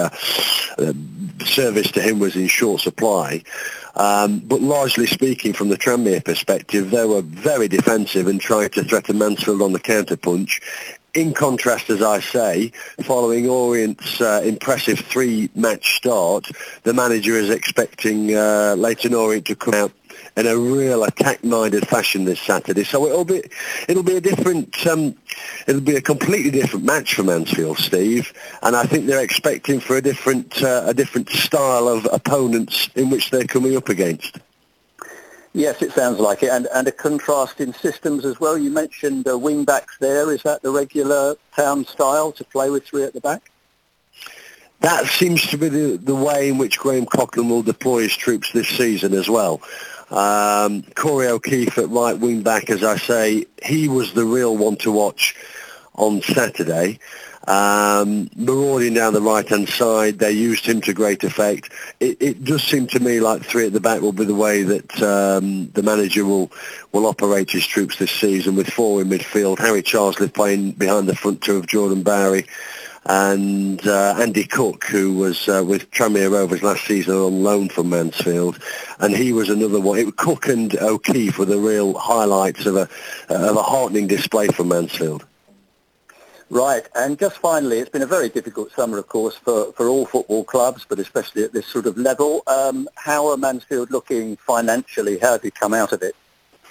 service to him was in short supply. But largely speaking, from the Tranmere perspective, they were very defensive and tried to threaten Mansfield on the counter-punch. In contrast, as I say, following Orient's impressive 3-match start, the manager is expecting Leyton Orient to come out in a real attack-minded fashion this Saturday. So it'll be a different, it'll be a completely different match for Mansfield, Steve. And I think they're expecting for a different style of opponents in which they're coming up against. Yes, it sounds like it, and a contrast in systems as well. You mentioned wing-backs there. Is that the regular Town style, to play with 3 at the back? That seems to be the way in which Graham Cochran will deploy his troops this season as well. Corey O'Keefe at right wing-back, as I say, he was the real one to watch on Saturday. Marauding down the right-hand side, they used him to great effect. It does seem to me like 3 at the back will be the way that the manager will operate his troops this season, with 4 in midfield, Harry Charsley playing behind the front 2 of Jordan Bowery, and Andy Cook, who was with Tranmere Rovers last season on loan from Mansfield, and he was another one. Cook and O'Keefe were the real highlights of a heartening display from Mansfield. Right, and just finally, it's been a very difficult summer, of course, for all football clubs, but especially at this sort of level. How are Mansfield looking financially? How have you come out of it?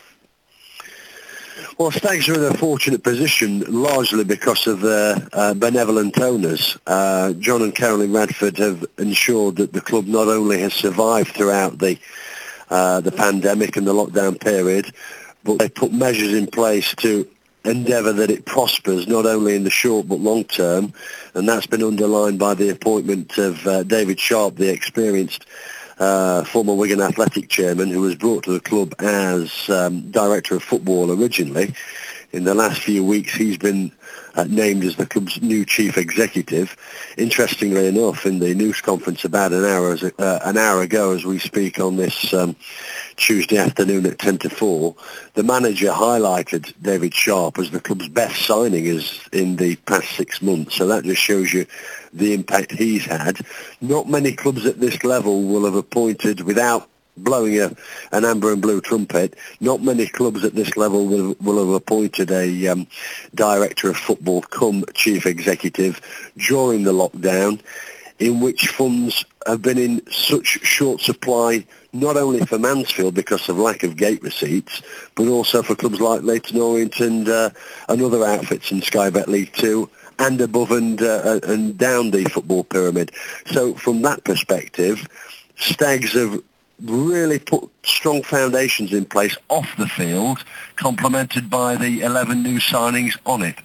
Well, Stags are in a fortunate position, largely because of their benevolent owners. John and Carolyn Radford have ensured that the club not only has survived throughout the pandemic and the lockdown period, but they put measures in place to endeavour that it prospers not only in the short but long term, and that's been underlined by the appointment of David Sharp, the experienced former Wigan Athletic chairman, who was brought to the club as director of football originally. In the last few weeks, he's been named as the club's new chief executive. Interestingly enough, in the news conference about an hour ago, as we speak on this Tuesday afternoon at 10 to 4, the manager highlighted David Sharp as the club's best signing in the past 6 months. So that just shows you the impact he's had. Not many clubs at this level will have appointed, without blowing an amber and blue trumpet, not many clubs at this level will have appointed a director of football come chief executive during the lockdown, in which funds have been in such short supply, not only for Mansfield because of lack of gate receipts, but also for clubs like Leyton Orient and other outfits in Sky Bet League 2 and above and down the football pyramid. So from that perspective, Stags have really put strong foundations in place off the field, complemented by the 11 new signings on it.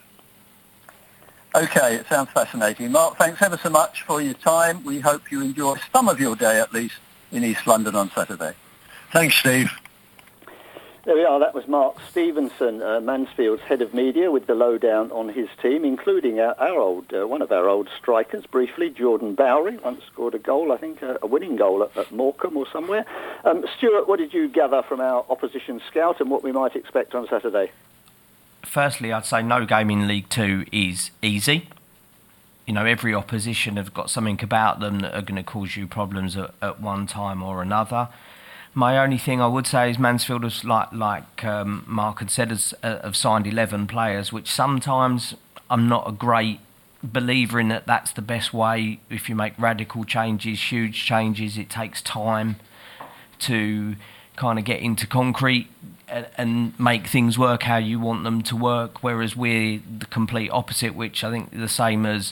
Okay, it sounds fascinating. Mark, thanks ever so much for your time. We hope you enjoy some of your day, at least, in East London on Saturday. Thanks, Steve. There we are. That was Mark Stevenson, Mansfield's head of media, with the lowdown on his team, including one of our old strikers, briefly, Jordan Bowery. Once scored a goal, I think, a winning goal at Morecambe or somewhere. Stuart, what did you gather from our opposition scout and what we might expect on Saturday? Firstly, I'd say no game in League Two is easy. You know, every opposition have got something about them that are going to cause you problems at one time or another. My only thing I would say is Mansfield has, like Mark had said, have signed 11 players, which sometimes I'm not a great believer in that's the best way. If you make radical changes, huge changes, it takes time to kind of get into concrete and make things work how you want them to work, whereas we're the complete opposite, which I think the same as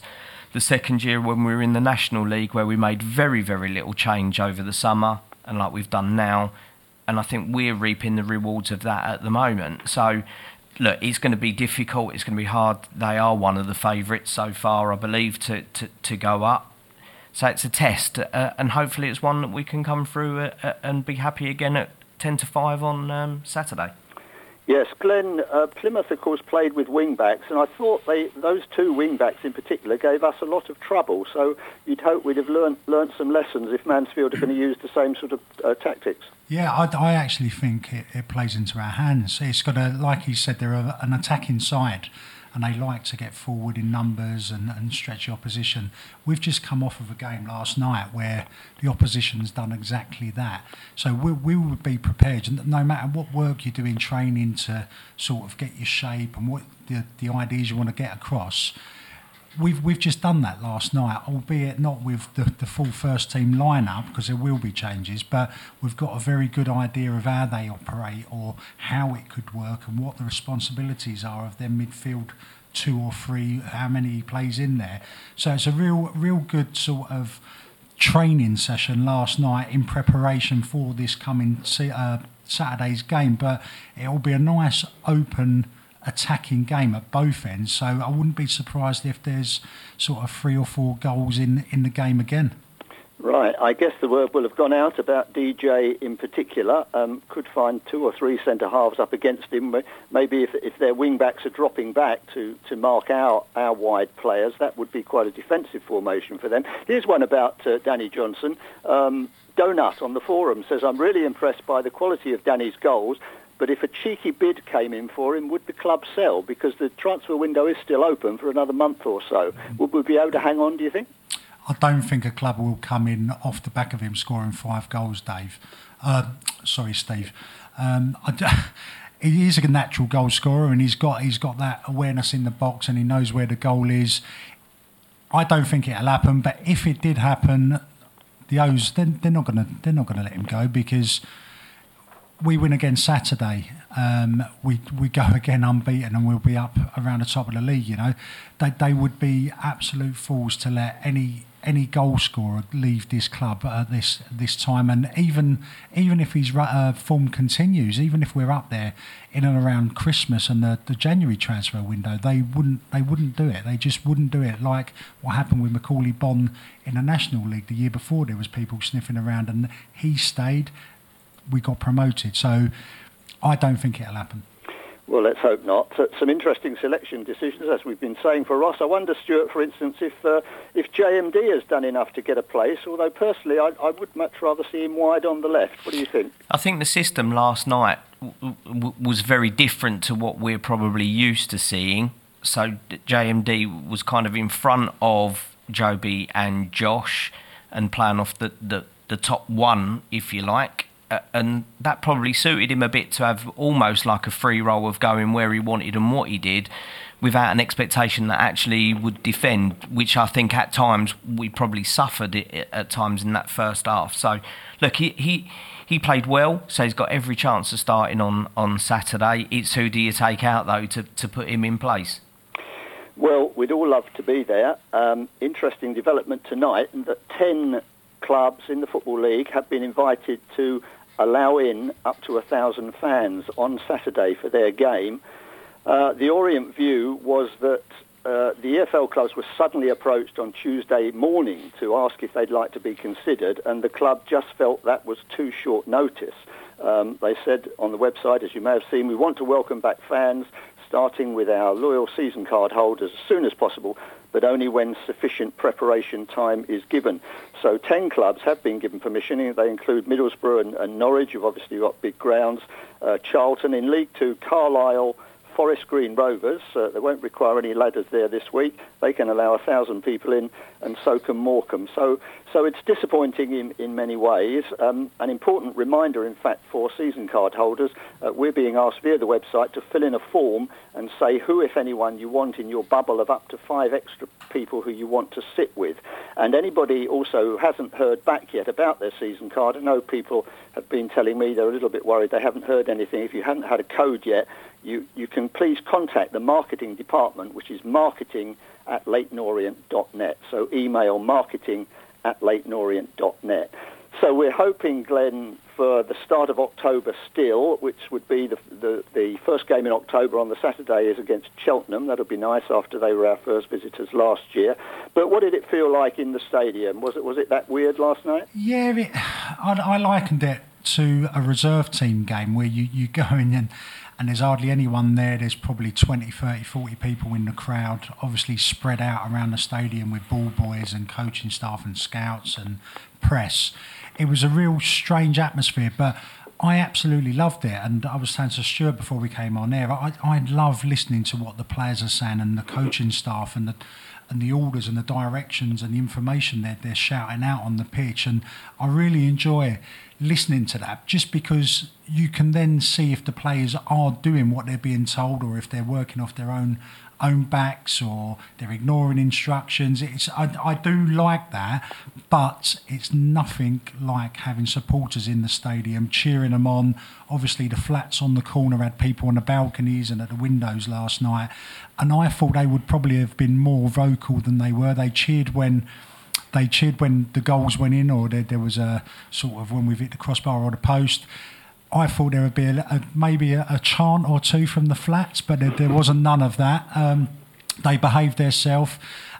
the second year when we were in the National League, where we made very, very little change over the summer, and like we've done now. And I think we're reaping the rewards of that at the moment. So, look, it's going to be difficult. It's going to be hard. They are one of the favourites so far, I believe, to go up. So it's a test, and hopefully it's one that we can come through and be happy again at 10-5 on Saturday. Yes, Glenn, Plymouth, of course, played with wing-backs, and I thought those two wing-backs in particular gave us a lot of trouble. So you'd hope we'd have learnt some lessons if Mansfield are going to use the same sort of tactics. Yeah, I actually think it plays into our hands. It's got like he said, they're an attacking side, and they like to get forward in numbers and stretch the opposition. We've just come off of a game last night where the opposition's done exactly that. So we would be prepared, no matter what work you do in training to sort of get your shape and what the ideas you want to get across. We've just done that last night, albeit not with the full first team lineup, because there will be changes, but we've got a very good idea of how they operate or how it could work and what the responsibilities are of their midfield 2 or 3, how many he plays in there. So it's a real good sort of training session last night in preparation for this coming Saturday's game, but it'll be a nice open attacking game at both ends, so I wouldn't be surprised if there's sort of 3 or 4 goals in the game again. Right, I guess the word will have gone out about DJ in particular. Could find 2 or 3 centre-halves up against him. Maybe if their wing-backs are dropping back to mark our wide players, that would be quite a defensive formation for them. Here's one about Danny Johnson. Donut on the forum says, I'm really impressed by the quality of Danny's goals, but if a cheeky bid came in for him, would the club sell? Because the transfer window is still open for another month or so. Would we be able to hang on, do you think? I don't think a club will come in off the back of him scoring 5 goals, Dave. Sorry, Steve. He is a natural goal scorer, and he's got that awareness in the box, and he knows where the goal is. I don't think it'll happen, but if it did happen, the O's they're not gonna let him go, because we win again Saturday. We go again unbeaten, and we'll be up around the top of the league. You know, they would be absolute fools to let any goal scorer leave this club at this time. And even if his form continues, even if we're up there in and around Christmas and the January transfer window, they wouldn't do it. They just wouldn't do it. Like what happened with Macaulay Bonne in the National League the year before. There was people sniffing around, and he stayed. We got promoted, so I don't think it'll happen. Well, let's hope not. Some interesting selection decisions, as we've been saying for Ross. I wonder, Stuart, for instance, if JMD has done enough to get a place, although personally I would much rather see him wide on the left. What do you think? I think the system last night was very different to what we're probably used to seeing. So JMD was kind of in front of Joby and Josh and playing off the top one, if you like. And that probably suited him a bit to have almost like a free roll of going where he wanted and what he did, without an expectation that actually he would defend, which I think at times we probably suffered it at times in that first half. So, look, he played well, so he's got every chance of starting on Saturday. It's who do you take out, though, to put him in place? Well, we'd all love to be there. Interesting development tonight, that 10 clubs in the Football League have been invited to allow in up to 1,000 fans on Saturday for their game. The Orient view was that the EFL clubs were suddenly approached on Tuesday morning to ask if they'd like to be considered, and the club just felt that was too short notice. They said on the website, as you may have seen, we want to welcome back fans, starting with our loyal season card holders as soon as possible, but only when sufficient preparation time is given. So 10 clubs have been given permission. They include Middlesbrough and Norwich, who've obviously got big grounds, Charlton in League 2, Carlisle, Forest Green Rovers. They won't require any ladders there this week. They can allow 1,000 people in, and so can Morecambe. So it's disappointing in many ways. An important reminder, in fact, for season card holders, we're being asked via the website to fill in a form and say who, if anyone, you want in your bubble of up to 5 extra people who you want to sit with. And anybody also who hasn't heard back yet about their season card, I know people have been telling me they're a little bit worried they haven't heard anything. If you haven't had a code yet, you can please contact the marketing department, which is marketing@leightonorient.net. So email marketing@leightonorient.net. So we're hoping, Glenn, for the start of October still, which would be the first game in October on the Saturday is against Cheltenham. That'll be nice after they were our first visitors last year. But what did it feel like in the stadium? Was it that weird last night? Yeah, I likened it to a reserve team game where you go in and there's hardly anyone there. There's probably 20, 30, 40 people in the crowd, obviously spread out around the stadium with ball boys and coaching staff and scouts and press. It was a real strange atmosphere, but I absolutely loved it. And I was saying to Stuart before we came on air, I love listening to what the players are saying and the coaching staff and the orders and the directions and the information they're shouting out on the pitch. And I really enjoy listening to that, just because you can then see if the players are doing what they're being told or if they're working off their own backs or they're ignoring instructions. I do like that, but it's nothing like having supporters in the stadium cheering them on. Obviously the flats on the corner had people on the balconies and at the windows last night, and I thought they would probably have been more vocal than they were. They cheered when the goals went in, or there was a sort of when we've hit the crossbar or the post. I thought there would be maybe a chant or two from the flats, but there wasn't none of that. They behaved themselves,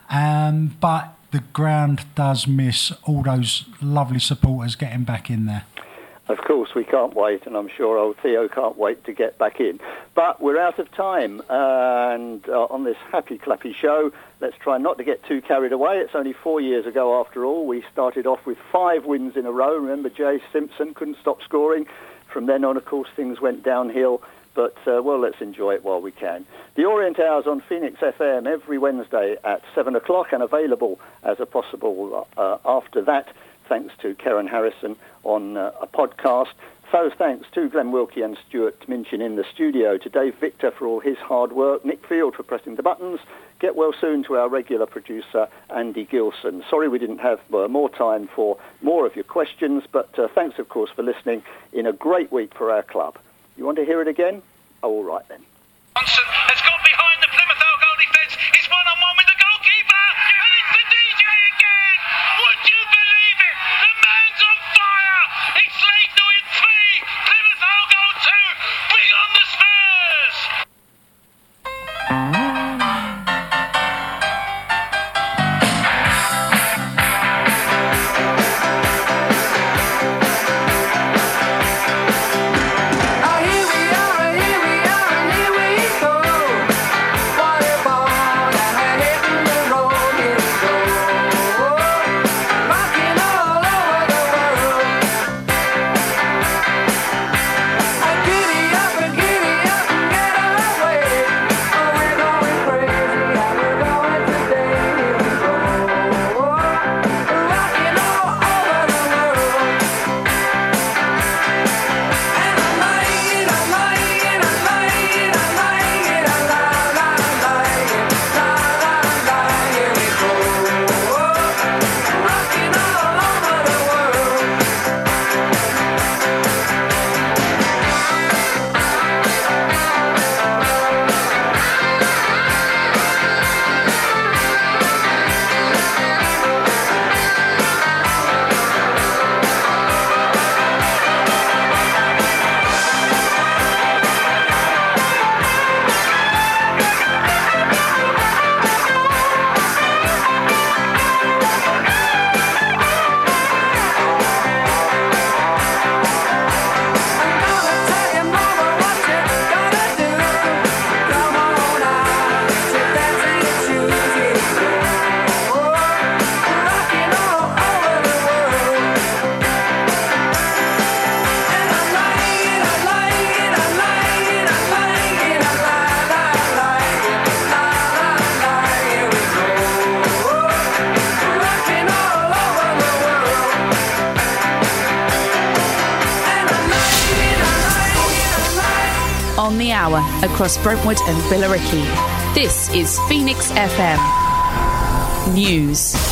but the ground does miss all those lovely supporters getting back in there. Of course, we can't wait, and I'm sure old Theo can't wait to get back in. But we're out of time, and on this happy, clappy show, let's try not to get too carried away. It's only 4 years ago, after all. We started off with 5 wins in a row. Remember, Jay Simpson couldn't stop scoring. From then on, of course, things went downhill. But, well, let's enjoy it while we can. The Orient Hours on Phoenix FM every Wednesday at 7 o'clock, and available as a possible after that, thanks to Karen Harrison on a podcast. So thanks to Glenn Wilkie and Stuart Minchin in the studio, to Dave Victor for all his hard work, Nick Field for pressing the buttons. Get well soon to our regular producer, Andy Gilson. Sorry we didn't have more time for more of your questions, but thanks, of course, for listening in a great week for our club. You want to hear it again? Oh, all right then. Johnson has got behind the Plymouth goal defence. He's one-on-one with the goalkeeper, and it's the DJ again. Would you believe it? The man's on fire. It's Leyton Orient 3, Plymouth goal 2. Bring on the Spurs. On the hour across Brentwood and Billericay. This is Phoenix FM News.